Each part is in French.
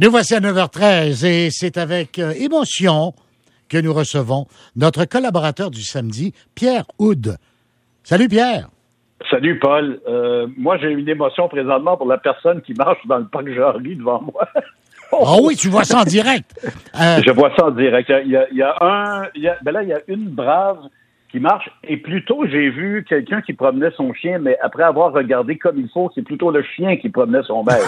Nous voici à 9h13 et c'est avec émotion que nous recevons notre collaborateur du samedi, Pierre Houde. Salut Pierre. Salut Paul. Moi, j'ai une émotion présentement pour la personne qui marche dans le parc Jarry devant moi. Ah oui, tu vois ça en direct. Je vois ça en direct. Il y a une brave qui marche. Et plus tôt, j'ai vu quelqu'un qui promenait son chien, mais après avoir regardé comme il faut, c'est plutôt le chien qui promenait son maître.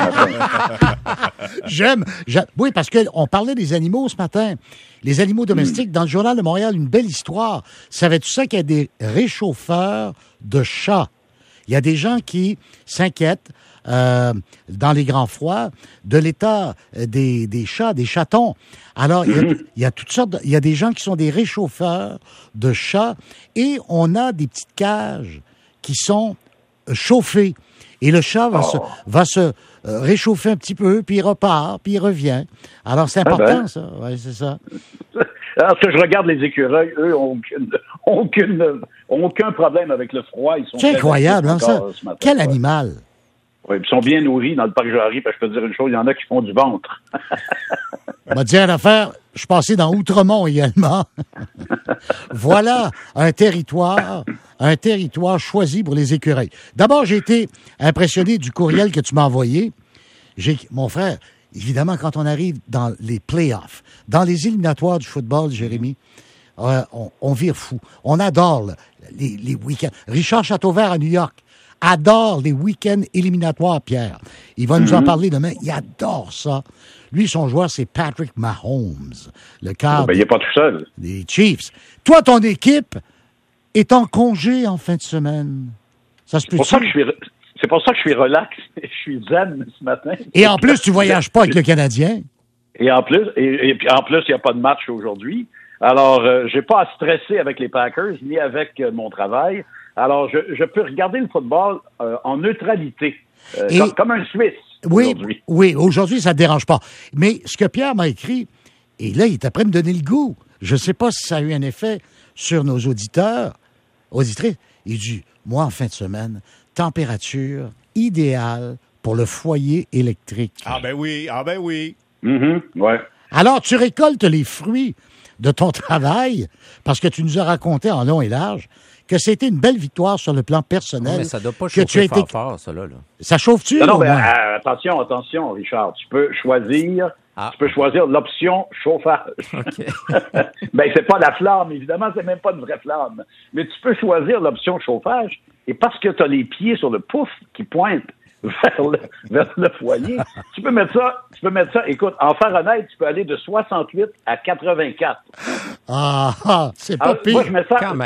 J'aime. Oui, parce qu'on parlait des animaux ce matin. Les animaux domestiques. Dans le Journal de Montréal, une belle histoire. Savais-tu ça qu'il y a des réchauffeurs de chats? Il y a des gens qui s'inquiètent dans les grands froids de l'état des chats, des chatons. Alors, il y a toutes sortes. Il y a des gens qui sont des réchauffeurs de chats et on a des petites cages qui sont chauffées. Et le chat va se réchauffer un petit peu, puis il repart, puis il revient. Alors, c'est important, ça. Oui, c'est ça. Alors que je regarde les écureuils, eux, ont aucun problème avec le froid. Ils sont c'est incroyable, hein, ça. Quel animal! Oui, ils sont bien nourris dans le parc Jarry, parce que je peux te dire une chose, il y en a qui font du ventre. On va dire une affaire, je suis passé dans Outremont également. Voilà un territoire choisi pour les écureuils. D'abord, j'ai été impressionné du courriel que tu m'as envoyé. Mon frère, évidemment, quand on arrive dans les playoffs, dans les éliminatoires du football, Jérémy, on vire fou. On adore les week-ends. Richard Châteauvert à New York adore les week-ends éliminatoires, Pierre. Il va nous en parler demain. Il adore ça. Lui, son joueur, c'est Patrick Mahomes, le cadre il n'est pas tout seul. Des Chiefs. Toi, ton équipe est en congé en fin de semaine. Ça se peut. C'est pour ça que je suis relax. Je suis zen ce matin. Et en plus, tu voyages pas avec le Canadien. Et en plus, il n'y a pas de match aujourd'hui. Alors, j'ai pas à stresser avec les Packers ni avec mon travail. Alors, je peux regarder le football en neutralité, comme un Suisse. Aujourd'hui. Oui, aujourd'hui, ça ne te dérange pas. Mais ce que Pierre m'a écrit, et là, il est après me donner le goût. Je ne sais pas si ça a eu un effet sur nos auditeurs, auditrices. Il dit, moi, en fin de semaine, température idéale pour le foyer électrique. Ah ben oui. Ouais. Alors, tu récoltes les fruits de ton travail, parce que tu nous as raconté en long et large que c'était une belle victoire sur le plan personnel. Oui, mais ça ne doit pas chauffer fort, ça, là. Ça chauffe-tu? Non, mais attention, Richard. Tu peux choisir l'option chauffage. Okay. Ben, c'est pas la flamme, évidemment, c'est même pas une vraie flamme. Mais tu peux choisir l'option chauffage, et parce que tu as les pieds sur le pouf qui pointent vers le foyer, tu peux mettre ça, écoute, en Fahrenheit, tu peux aller de 68 à 84. C'est pas pire. Moi, je mets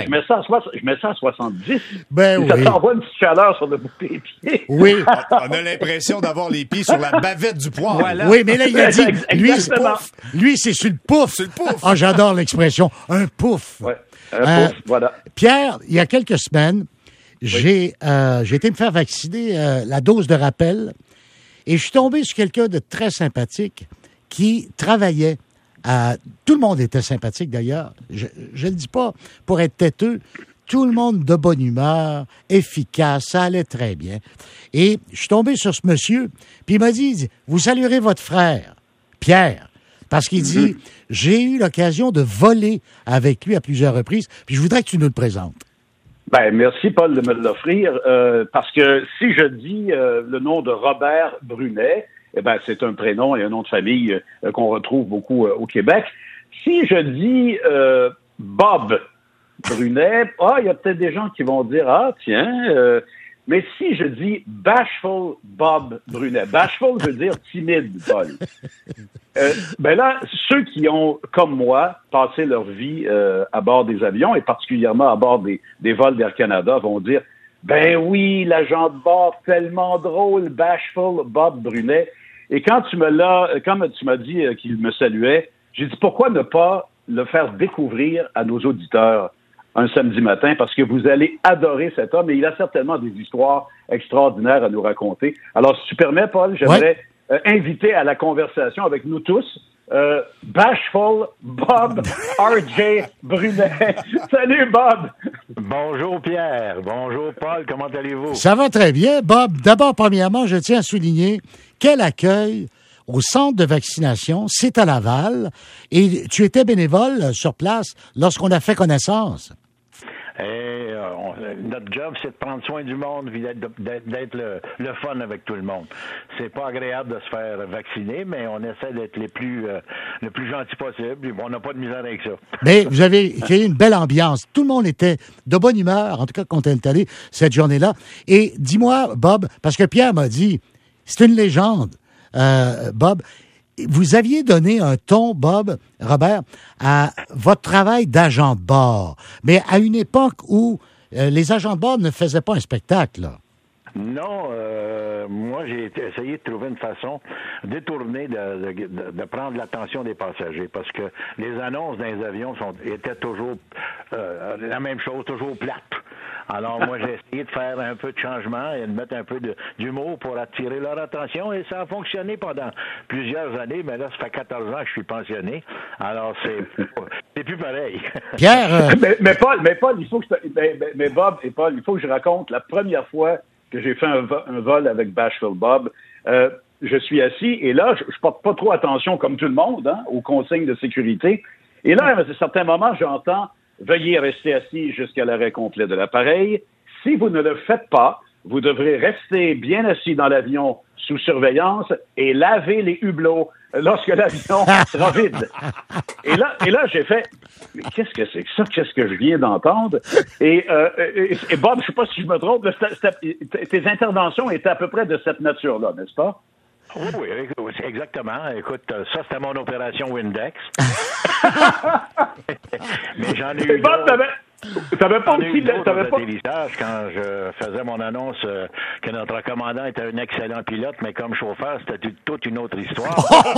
ça à 70. Ben ça oui. t'envoie une petite chaleur sur le bout des pieds. Oui. On a l'impression d'avoir les pieds sur la bavette du poire. Voilà. Oui, mais là, il a dit, lui, c'est sur le pouf. C'est le pouf. Ah, j'adore l'expression, un pouf. Ouais, un pouf, voilà. Pierre, il y a quelques semaines, j'ai été me faire vacciner la dose de rappel et je suis tombé sur quelqu'un de très sympathique qui travaillait tout le monde était sympathique d'ailleurs. Je ne le dis pas pour être têteux. Tout le monde de bonne humeur, efficace, ça allait très bien. Et je suis tombé sur ce monsieur, puis il m'a dit, vous saluerez votre frère, Pierre, parce qu'il dit, j'ai eu l'occasion de voler avec lui à plusieurs reprises, puis je voudrais que tu nous le présentes. Ben, merci, Paul, de me l'offrir, parce que si je dis le nom de Robert Brunet, eh ben, c'est un prénom et un nom de famille qu'on retrouve beaucoup au Québec. Si je dis Bob Brunet, il y a peut-être des gens qui vont dire, mais si je dis Bashful Bob Brunet, Bashful veut dire timide, Paul. Ben là, ceux qui ont, comme moi, passé leur vie à bord des avions, et particulièrement à bord des vols d'Air Canada, vont dire, ben oui, l'agent de bord, tellement drôle, Bashful Bob Brunet. Et quand tu m'as dit qu'il me saluait, j'ai dit, pourquoi ne pas le faire découvrir à nos auditeurs un samedi matin, parce que vous allez adorer cet homme et il a certainement des histoires extraordinaires à nous raconter. Alors, si tu permets, Paul, j'aimerais inviter à la conversation avec nous tous Bashful Bob R.J. Brunet. Salut, Bob! Bonjour, Pierre. Bonjour, Paul. Comment allez-vous? Ça va très bien, Bob. D'abord, premièrement, je tiens à souligner quel accueil au centre de vaccination, c'est à Laval, et tu étais bénévole sur place lorsqu'on a fait connaissance. Et notre job, c'est de prendre soin du monde et d'être le fun avec tout le monde. C'est pas agréable de se faire vacciner, mais on essaie d'être le plus gentil possible. On n'a pas de misère avec ça. Mais vous avez créé une belle ambiance. Tout le monde était de bonne humeur, en tout cas quand elle est allée cette journée-là. Et dis-moi, Bob, parce que Pierre m'a dit, c'est une légende, Bob. Vous aviez donné un ton, Bob, Robert, à votre travail d'agent de bord, mais à une époque où les agents de bord ne faisaient pas un spectacle, là. Non, moi j'ai essayé de trouver une façon détournée de prendre l'attention des passagers parce que les annonces dans les avions étaient toujours la même chose, toujours plates. Alors moi j'ai essayé de faire un peu de changement et de mettre un peu d'humour pour attirer leur attention et ça a fonctionné pendant plusieurs années, mais là ça fait 14 ans que je suis pensionné. Alors c'est plus pareil. Pierre, mais Paul, il faut que mais Bob et Paul, il faut que je raconte la première fois que j'ai fait un vol avec Bashful Bob. Je suis assis et là, je porte pas trop attention comme tout le monde aux consignes de sécurité. Et là, à un certain moment, j'entends « Veuillez rester assis jusqu'à l'arrêt complet de l'appareil. Si vous ne le faites pas, vous devrez rester bien assis dans l'avion sous surveillance et laver les hublots lorsque l'avion sera vide. » Et là, j'ai fait « Mais qu'est-ce que c'est que ça? Qu'est-ce que je viens d'entendre? » Et Bob, je sais pas si je me trompe, tes interventions étaient à peu près de cette nature-là, n'est-ce pas? Oui, exactement. Écoute, ça, c'était mon opération Windex. Mais j'en ai eu T'avais pas aussi d'atterrissage quand je faisais mon annonce que notre commandant était un excellent pilote, mais comme chauffeur, c'était toute une autre histoire.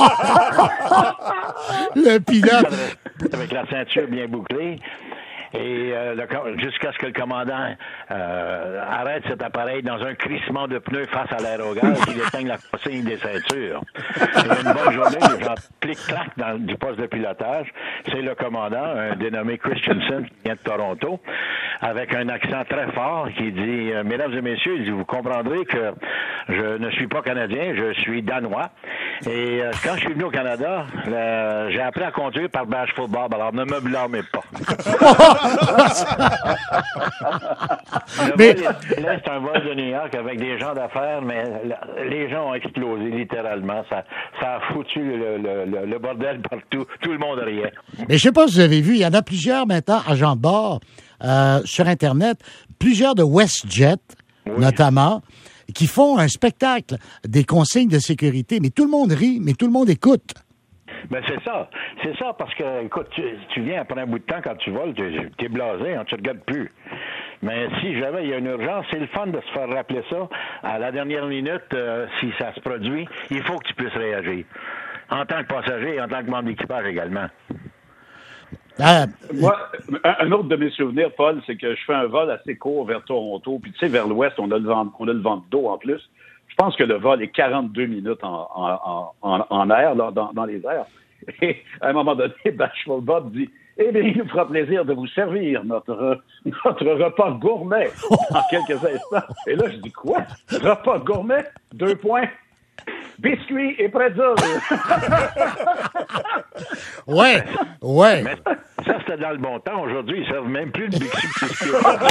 Le pilote! Avec la ceinture bien bouclée. Et jusqu'à ce que le commandant arrête cet appareil dans un crissement de pneus face à l'aérogaz qu'il éteigne la consigne des ceintures. Et une bonne journée, j'en clic-clac du poste de pilotage. C'est le commandant, un dénommé Christensen, qui vient de Toronto, avec un accent très fort qui dit « Mesdames et messieurs, il dit, vous comprendrez que je ne suis pas Canadien, je suis Danois. Et quand je suis venu au Canada, j'ai appris à conduire par Bashful Bob, alors ne me blâmez pas. » Mais... C'est un vol de New York avec des gens d'affaires, mais les gens ont explosé littéralement. Ça a foutu le bordel partout. Tout le monde riait. Mais je sais pas si vous avez vu, il y en a plusieurs maintenant, agents de bord, sur Internet, plusieurs de WestJet, notamment, qui font un spectacle des consignes de sécurité. Mais tout le monde rit, mais tout le monde écoute. Ben c'est ça, parce que, écoute, tu viens après un bout de temps quand tu voles, t'es blasé, tu regardes plus. Mais si jamais il y a une urgence, c'est le fun de se faire rappeler ça à la dernière minute, si ça se produit, il faut que tu puisses réagir. En tant que passager et en tant que membre d'équipage également. Moi, un autre de mes souvenirs, Paul, c'est que je fais un vol assez court vers Toronto, puis tu sais, vers l'ouest, on a le vent d'eau en plus. Je pense que le vol est 42 minutes en air, là, dans les airs. Et à un moment donné, Bashful Bob dit « Eh bien, il nous fera plaisir de vous servir notre repas gourmet dans quelques instants. » Et là, je dis « Quoi? Repas gourmet? 2 points. Biscuits et pretzels. » Ouais. Mais ça, c'était dans le bon temps. Aujourd'hui, ils ne servent même plus de biscuits.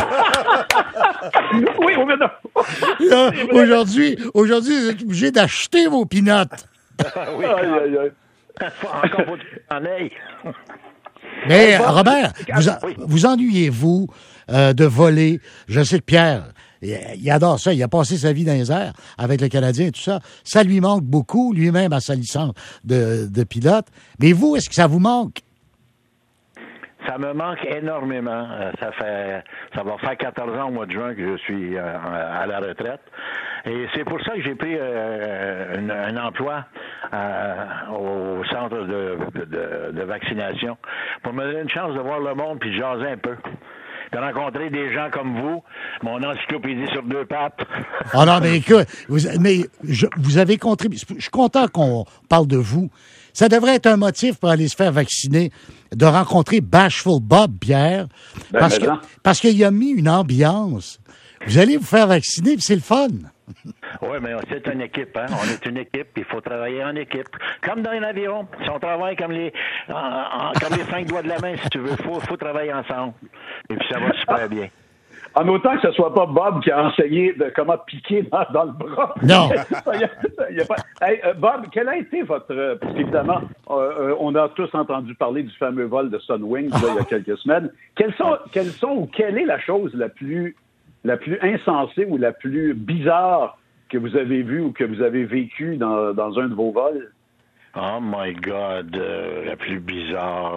Oui, Aujourd'hui, vous êtes obligés d'acheter vos peanuts. Oui, encore faut-il en aille. Mais, Robert, vous ennuyez-vous de voler? Je sais que Pierre, il adore ça. Il a passé sa vie dans les airs avec le Canadien et tout ça. Ça lui manque beaucoup, lui-même, à sa licence de pilote. Mais vous, est-ce que ça vous manque? Ça me manque énormément. Ça va faire 14 ans au mois de juin que je suis à la retraite. Et c'est pour ça que j'ai pris un emploi au centre de vaccination pour me donner une chance de voir le monde puis de jaser un peu. De rencontrer des gens comme vous, mon encyclopédie sur 2 pattes. Ah non, mais écoute, vous avez contribué. Je suis content qu'on parle de vous. Ça devrait être un motif pour aller se faire vacciner, de rencontrer Bashful Bob, Pierre, parce qu'il a mis une ambiance Vous allez vous faire vacciner, puis c'est le fun. Oui, mais c'est une équipe, hein. On est une équipe, il faut travailler en équipe. Comme dans un avion. Si on travaille comme les 5 doigts de la main, si tu veux, faut travailler ensemble. Et puis ça va super bien. En autant que ce soit pas Bob qui a enseigné de comment piquer dans le bras. Non. Hey, Bob, quel a été votre... Parce qu'évidemment, on a tous entendu parler du fameux vol de Sunwing il y a quelques semaines. Quelle est la chose la plus insensée ou la plus bizarre que vous avez vue ou que vous avez vécue dans un de vos vols? Oh my God, la plus bizarre...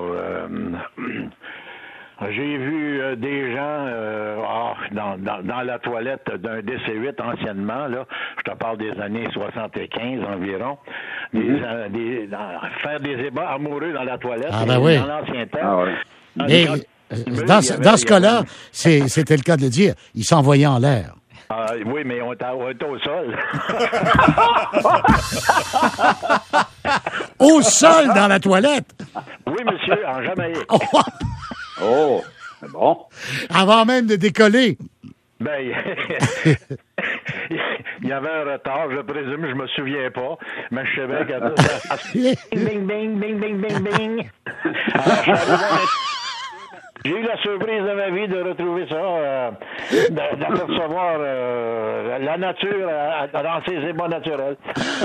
J'ai vu des gens dans la toilette d'un DC-8 anciennement, là, je te parle des années 75 environ, faire des ébats amoureux dans la toilette dans l'ancien temps. Ah ouais. Mais dans ce cas-là, c'était le cas de le dire, il s'envoyait en l'air. Oui, mais on était au sol. Au sol dans la toilette? Oui, monsieur, en Jamaïque. Oh, c'est bon. Avant même de décoller. Ben, il y avait un retard, je présume, je me souviens pas, mais je savais que... Bing, bing, bing, bing, bing, bing. J'ai eu la surprise de ma vie de retrouver ça, d'apercevoir la nature dans ses ébats naturels.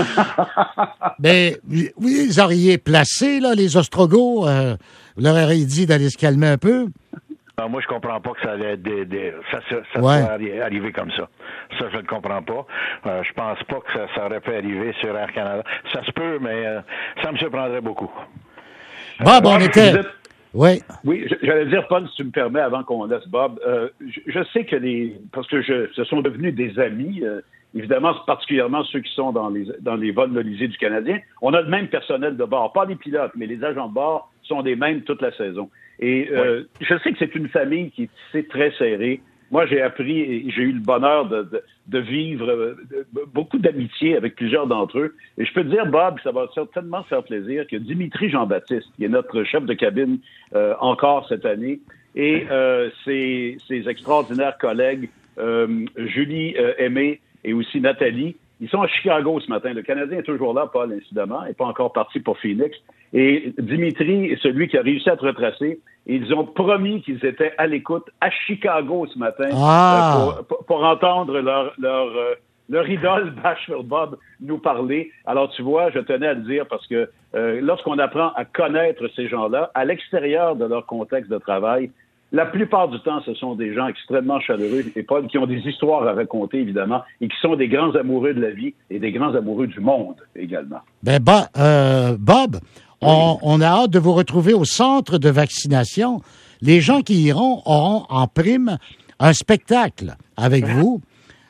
Ben, vous auriez placé, là, les ostrogoths, vous leur auriez dit d'aller se calmer un peu? Moi, je comprends pas que ça allait ça ouais. soit arrivé comme ça. Ça, je ne comprends pas. Je pense pas que ça aurait pu arriver sur Air Canada. Ça se peut, mais ça me surprendrait beaucoup. Bob, on était... Oui. Oui, j'allais dire, Paul, si tu me permets, avant qu'on laisse Bob, je sais que parce que ce sont devenus des amis, évidemment, particulièrement ceux qui sont dans les vols nolisés du Canadien. On a le même personnel de bord, pas les pilotes, mais les agents de bord sont des mêmes toute la saison. Et je sais que c'est une famille qui est tissée très serrée. Moi, j'ai appris et j'ai eu le bonheur de vivre beaucoup d'amitié avec plusieurs d'entre eux. Et je peux te dire, Bob, ça va certainement faire plaisir, que Dimitri Jean-Baptiste, qui est notre chef de cabine encore cette année, et ses extraordinaires collègues, Julie Aimé et aussi Nathalie, ils sont à Chicago ce matin. Le Canadien est toujours là, Paul, incidemment, et pas encore parti pour Phoenix. Et Dimitri est celui qui a réussi à te retracer. Et ils ont promis qu'ils étaient à l'écoute à Chicago ce matin pour entendre leur idole Bashford Bob nous parler. Alors, tu vois, je tenais à le dire parce que lorsqu'on apprend à connaître ces gens-là, à l'extérieur de leur contexte de travail, la plupart du temps, ce sont des gens extrêmement chaleureux et Paul, qui ont des histoires à raconter, évidemment, et qui sont des grands amoureux de la vie et des grands amoureux du monde également. Ben, Bob, on a hâte de vous retrouver au centre de vaccination. Les gens qui iront auront en prime un spectacle avec vous.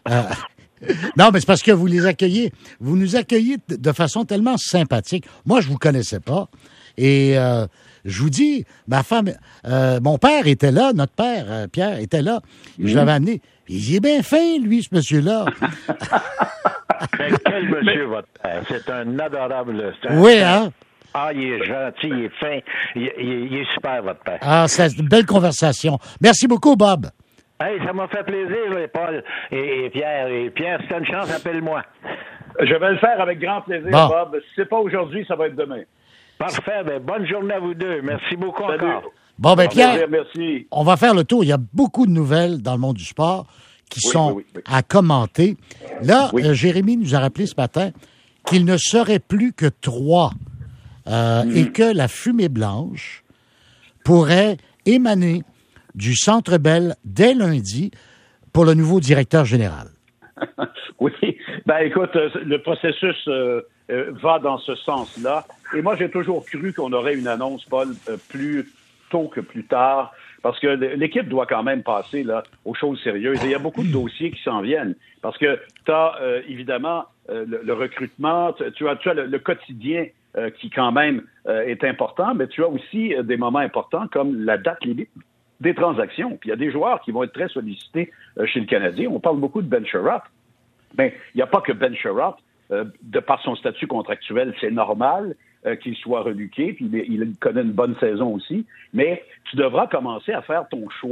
Non, mais c'est parce que vous nous accueillez de façon tellement sympathique. Moi, je vous connaissais pas. Et je vous dis, ma femme, mon père était là, notre père, Pierre, était là. Je l'avais amené. Il est bien fin, lui, ce monsieur-là. Mais quel monsieur, votre père? C'est un adorable... Oui, hein? Ah, il est gentil, il est fin. Il est super, votre père. Ah, c'est une belle conversation. Merci beaucoup, Bob. Hey, ça m'a fait plaisir, là, Paul et Pierre. Et Pierre, si t'as une chance, appelle-moi. Je vais le faire avec grand plaisir, Bob. Si c'est pas aujourd'hui, ça va être demain. Parfait. Ben, bonne journée à vous deux. Merci beaucoup. Salut. Encore. Bon, ben Pierre, merci. On va faire le tour. Il y a beaucoup de nouvelles dans le monde du sport qui sont à commenter. Là, Jérémy nous a rappelé ce matin qu'il ne serait plus que 3 et que la fumée blanche pourrait émaner du Centre Bell dès lundi pour le nouveau directeur général. Oui. Ben écoute, le processus va dans ce sens-là. Et moi, j'ai toujours cru qu'on aurait une annonce, Paul, plus tôt que plus tard, parce que l'équipe doit quand même passer là aux choses sérieuses. Et il y a beaucoup de dossiers qui s'en viennent, parce que tu as évidemment le recrutement, tu as le quotidien qui quand même est important, mais tu as aussi des moments importants comme la date limite des transactions. Puis il y a des joueurs qui vont être très sollicités chez le Canadien. On parle beaucoup de Ben Sherratt. Ben, il n'y a pas que Ben Sherratt. De par son statut contractuel, c'est normal qu'il soit reluqué, puis il connaît une bonne saison aussi, mais tu devras commencer à faire ton choix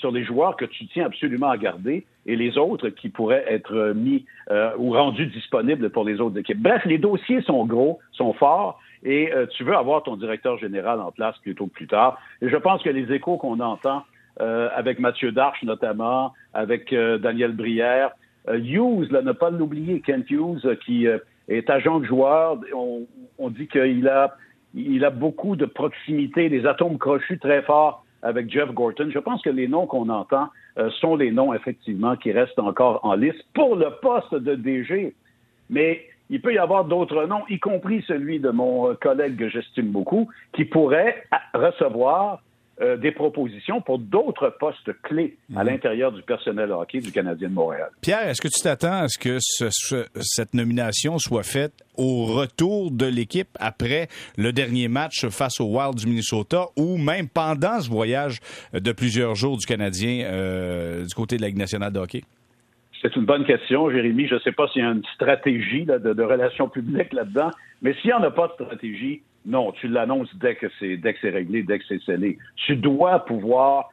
sur les joueurs que tu tiens absolument à garder et les autres qui pourraient être mis ou rendus disponibles pour les autres équipes. Bref, les dossiers sont gros, sont forts, et tu veux avoir ton directeur général en place plutôt que plus tard. Et je pense que les échos qu'on entend avec Mathieu Darche notamment, avec Daniel Brière, Hughes, là, ne pas l'oublier, Kent Hughes, qui est agent de joueur, on dit qu'il a beaucoup de proximité, des atomes crochus très forts avec Jeff Gorton. Je pense que les noms qu'on entend sont les noms, effectivement, qui restent encore en lice pour le poste de DG. Mais il peut y avoir d'autres noms, y compris celui de mon collègue que j'estime beaucoup, qui pourrait recevoir des propositions pour d'autres postes clés à l'intérieur du personnel hockey du Canadien de Montréal. Pierre, est-ce que tu t'attends à ce que cette nomination soit faite au retour de l'équipe après le dernier match face au Wild du Minnesota ou même pendant ce voyage de plusieurs jours du Canadien du côté de la Ligue nationale de hockey? C'est une bonne question, Jérémy. Je ne sais pas s'il y a une stratégie là, de relations publiques là-dedans, mais s'il n'y en a pas de stratégie, non, tu l'annonces dès que c'est réglé, dès que c'est scellé. Tu dois pouvoir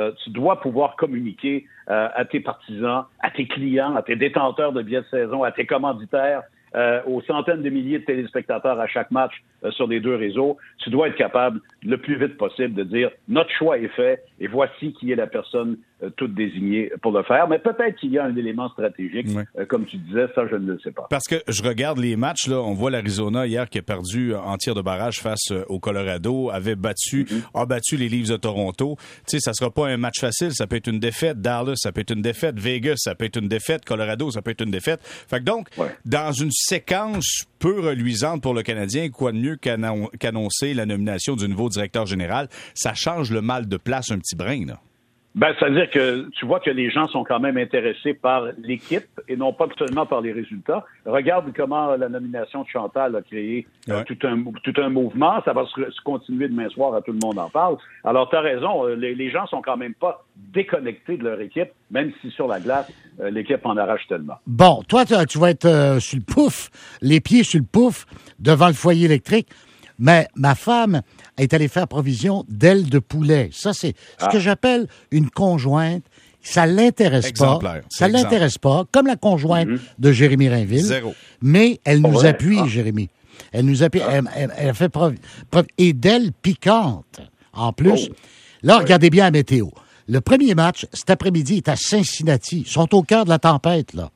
communiquer à tes partisans, à tes clients, à tes détenteurs de billets de saison, à tes commanditaires, aux centaines de milliers de téléspectateurs à chaque match sur les deux réseaux. Tu dois être capable, le plus vite possible, de dire « Notre choix est fait et voici qui est la personne toute désignée pour le faire. » Mais peut-être qu'il y a un élément stratégique, comme tu disais, ça je ne le sais pas. Parce que je regarde les matchs, là, on voit l'Arizona hier qui a perdu en tir de barrage face au Colorado, a battu les Leafs de Toronto. Tu sais, ça sera pas un match facile, ça peut être une défaite. Dallas, ça peut être une défaite. Vegas, ça peut être une défaite. Colorado, ça peut être une défaite. Fait que donc, dans une séquence peu reluisante pour le Canadien, quoi de mieux qu'annoncer la nomination du nouveau directeur général, ça change le mal de place un petit brin, là. Ben, c'est-à-dire que tu vois que les gens sont quand même intéressés par l'équipe et non pas seulement par les résultats. Regarde comment la nomination de Chantal a créé tout un mouvement. Ça va se continuer demain soir, à tout le monde en parle. Alors, tu as raison, les gens sont quand même pas déconnectés de leur équipe, même si sur la glace, l'équipe en arrache tellement. Bon, toi, tu vas être sur le pouf, les pieds sur le pouf, devant le foyer électrique. Mais ma femme est allée faire provision d'ailes de poulet. Ça, c'est ce que j'appelle une conjointe. Ça l'intéresse pas. Ça l'intéresse pas, comme la conjointe de Jérémy Rainville. Zéro. Mais elle nous appuie, Jérémy. Elle nous appuie. Elle a fait preuve. Et d'ailes piquantes, en plus. Là, regardez bien la météo. Le premier match, cet après-midi, est à Cincinnati. Ils sont au cœur de la tempête, là.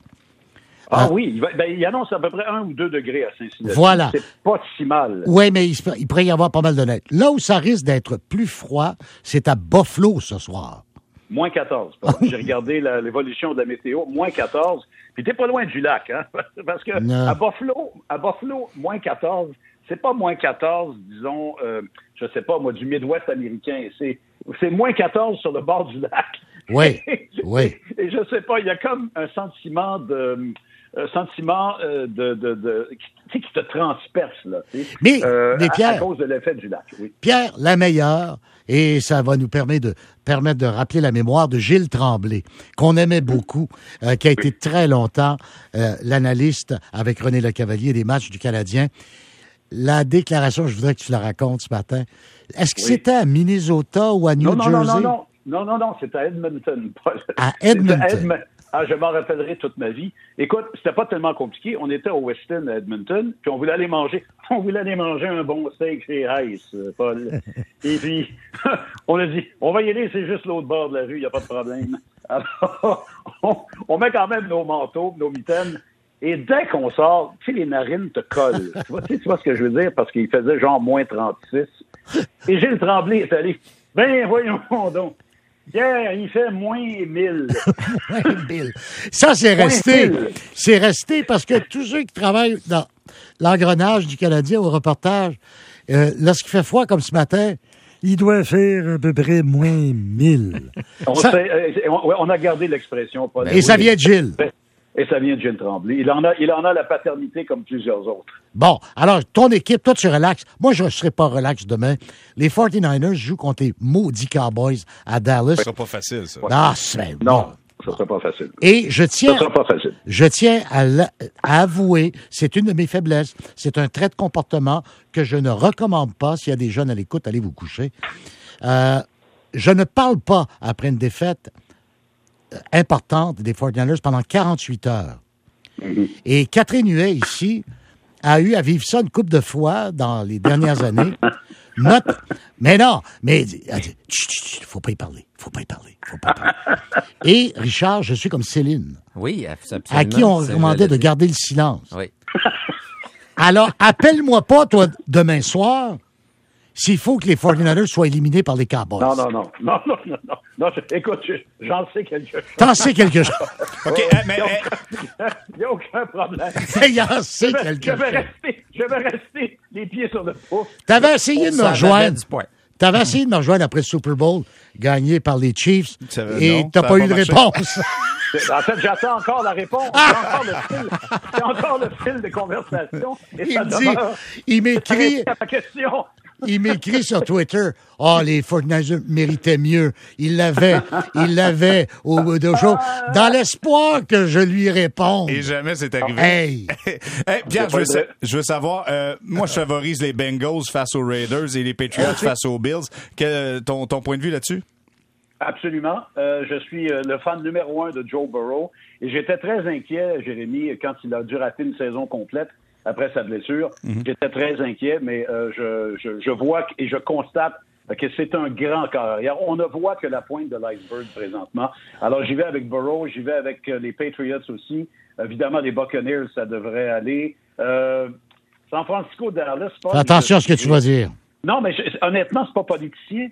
Oui, il annonce à peu près 1 ou 2 degrés à Cincinnati. Voilà. C'est pas si mal. Oui, mais il pourrait y avoir pas mal de neige. Là où ça risque d'être plus froid, c'est à Buffalo ce soir. Moins 14. J'ai regardé l'évolution de la météo. Moins 14. Puis t'es pas loin du lac, hein? Parce que à Buffalo, moins 14, c'est pas moins 14, disons, je sais pas, moi, du Midwest américain. C'est moins 14 sur le bord du lac. Oui, oui. Et je sais pas, il y a comme un sentiment qui te transperce, là. Mais Pierre, à cause de l'effet du lac, oui. Pierre, la meilleure, et ça va nous permettre de rappeler la mémoire de Gilles Tremblay, qu'on aimait beaucoup, qui a été très longtemps l'analyste avec René Lecavalier des matchs du Canadien. La déclaration, je voudrais que tu la racontes ce matin. Est-ce que c'était à Minnesota ou à New Jersey? Non, c'était à Edmonton. À Edmonton. Je m'en rappellerai toute ma vie. Écoute, c'était pas tellement compliqué. On était au Westin à Edmonton, puis on voulait aller manger un bon steak chez Rice, Paul. Et puis, on a dit, on va y aller, c'est juste l'autre bord de la rue, il n'y a pas de problème. Alors, on met quand même nos manteaux, nos mitaines, et dès qu'on sort, tu sais, les narines te collent. Tu vois ce que je veux dire? Parce qu'il faisait genre moins 36. Et Gilles Tremblay est allé, voyons donc. Pierre, il fait moins 1000. Moins 1000. Ça, c'est resté. C'est resté parce que tous ceux qui travaillent dans l'engrenage du Canadien au reportage, lorsqu'il fait froid comme ce matin, il doit faire à peu près moins 1000. On a gardé l'expression. Paul. Et ça vient de Gilles. Et ça vient de Gilles Tremblay. Il en a la paternité comme plusieurs autres. Bon, alors, ton équipe, toi, tu relaxes. Moi, je ne serai pas relax demain. Les 49ers jouent contre les maudits Cowboys à Dallas. Ça sera pas facile, ça. Ah, c'est non, ça sera pas facile. Et je tiens à avouer, c'est une de mes faiblesses. C'est un trait de comportement que je ne recommande pas. S'il y a des jeunes à l'écoute, allez vous coucher. je ne parle pas après une défaite importante des 49ers pendant 48 heures. Et Catherine Huet, ici, a eu à vivre ça une couple de fois dans les dernières années. Mais non, mais elle dit, chut, faut pas y parler. Et Richard, je suis comme Céline. Oui, absolument. À qui on recommandait de garder le silence. Oui. Alors, appelle-moi pas, toi, demain soir, s'il faut que les 49ers soient éliminés par les Cowboys. Non, écoute, j'en sais quelque chose. T'en sais quelque chose. OK, mais... Il n'y a aucun problème. Il en sait quelque chose. Je vais rester les pieds sur le pouf. T'avais essayé de me Ça rejoindre. avait du point. T'avais essayé de me rejoindre après le Super Bowl, gagné par les Chiefs, et non, t'as ça pas a eu pas de marché. réponse. En fait, j'attends encore la réponse. J'ai encore le fil de conversation. Et Il ça me dit, demeure. il m'écrit, À ma question. il m'écrit sur Twitter, « Ah, les 49ers méritaient mieux. Il l'avait au bout de show. » Dans l'espoir que je lui réponde. Et jamais c'est arrivé. Hey! Hey, Pierre, je veux savoir, moi, je favorise les Bengals face aux Raiders et les Patriots face aux Bills. Ton point de vue là-dessus? Absolument. Je suis le fan numéro 1 de Joe Burrow. Et j'étais très inquiet, Jérémy, quand il a dû rater une saison complète après sa blessure. J'étais très inquiet, mais je vois et je constate que c'est un grand carrière. On ne voit que la pointe de l'iceberg présentement. Alors, j'y vais avec Burrow, j'y vais avec les Patriots aussi. Évidemment, les Buccaneers, ça devrait aller. San Francisco, Dallas... Fais attention à ce que tu vas dire. Non, mais honnêtement, c'est pas politicien.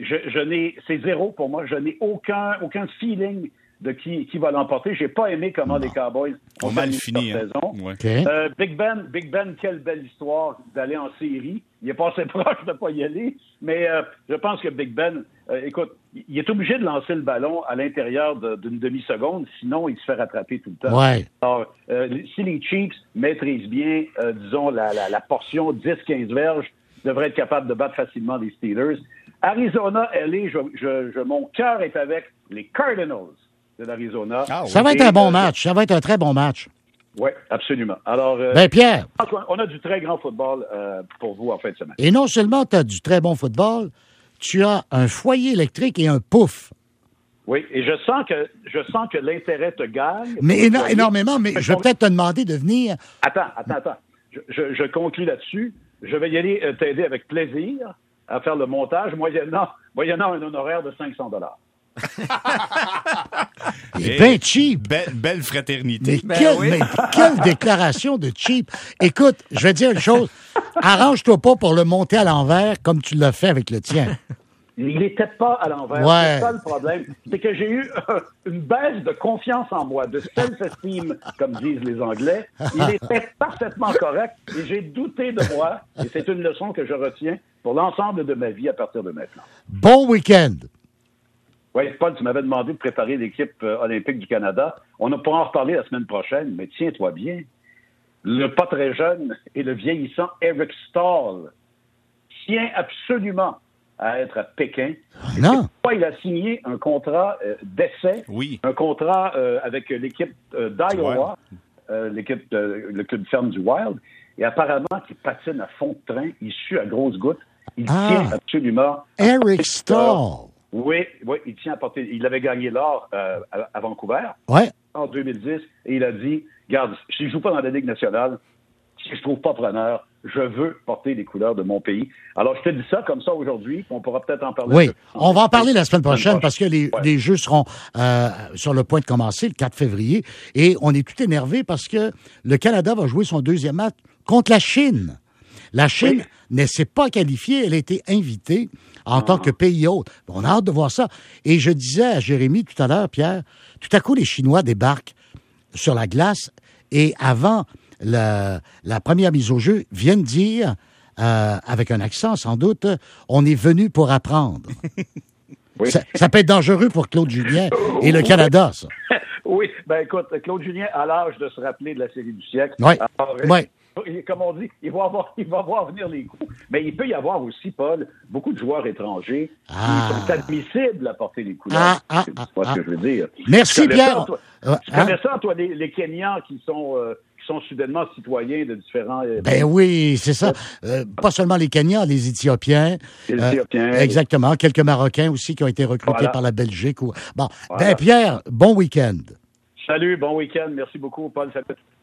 C'est zéro pour moi. Je n'ai aucun feeling de qui va l'emporter. J'ai pas aimé comment les Cowboys ont mal fini fini, cette saison. Ouais. Okay. Big Ben, quelle belle histoire d'aller en série. Il est passé proche de pas y aller, mais je pense que Big Ben, écoute, il est obligé de lancer le ballon à l'intérieur d'une demi-seconde, sinon il se fait rattraper tout le temps. Ouais. Alors, si les Chiefs maîtrisent bien, disons, la portion 10-15 verges, devraient être capables de battre facilement les Steelers. Arizona, mon cœur est avec les Cardinals de l'Arizona. Ah, oui. Ça va être un bon match. Ça va être un très bon match. Oui, absolument. Alors, Pierre. on a du très grand football pour vous en fin de semaine. Et non seulement tu as du très bon football, tu as un foyer électrique et un pouf. Oui, et je sens que l'intérêt te gagne. Mais énormément, mais je vais peut-être te demander de venir. Attends. Je conclus là-dessus. Je vais y aller t'aider avec plaisir à faire le montage, moyennant un honoraire de $500. C'est bien cheap. Belle fraternité. Mais quelle déclaration de cheap. Écoute, je vais te dire une chose. Arrange-toi pas pour le monter à l'envers comme tu l'as fait avec le tien. Il n'était pas à l'envers. Ouais. C'est ça le problème. C'est que j'ai eu une baisse de confiance en moi, de self-esteem, comme disent les Anglais. Il était parfaitement correct et j'ai douté de moi. Et c'est une leçon que je retiens pour l'ensemble de ma vie à partir de maintenant. Bon week-end. Oui, Paul, tu m'avais demandé de préparer l'équipe olympique du Canada. On pourra en reparler la semaine prochaine, mais tiens-toi bien. Le pas très jeune et le vieillissant Eric Stahl tient absolument à être à Pékin. Non. Il a signé un contrat d'essai, Oui. un contrat avec l'équipe d'Iowa, l'équipe le club ferme du Wild, et apparemment qu'il patine à fond de train, il sue à grosses gouttes. Il tient absolument... Eric Stahl. Oui, il tient à porter... Il avait gagné l'or à Vancouver en 2010, et il a dit, regarde, si je joue pas dans la Ligue nationale, si je trouve pas preneur, je veux porter les couleurs de mon pays. Alors, je te dis ça comme ça aujourd'hui, on pourra peut-être en parler. Oui, on va en parler la semaine prochaine parce que les Jeux seront sur le point de commencer le 4 février et on est tout énervé parce que le Canada va jouer son deuxième match contre la Chine. La Chine ne s'est pas qualifiée, elle a été invitée en tant que pays hôte. On a hâte de voir ça. Et je disais à Jérémy tout à l'heure, Pierre, tout à coup, les Chinois débarquent sur la glace et avant la première mise au jeu, viennent dire, avec un accent sans doute, on est venu pour apprendre. Oui. Ça peut être dangereux pour Claude Julien et le Canada, ça. Oui, ben écoute, Claude Julien a l'âge de se rappeler de la série du siècle. Oui, Alors, comme on dit, il va voir venir les coups. Mais il peut y avoir aussi, Paul, beaucoup de joueurs étrangers qui sont admissibles à porter les couleurs. C'est pas ce que je veux dire. Merci, Pierre. Tu connais ça, toi, les Kenyans qui sont sont soudainement citoyens de différents... Ben oui, c'est ça. Pas seulement les Kenyans, les Éthiopiens. Les Éthiopiens. Exactement. Quelques Marocains aussi qui ont été recrutés par la Belgique. Bon, Voilà. ben Pierre, bon week-end. Salut, bon week-end. Merci beaucoup, Paul. Salut.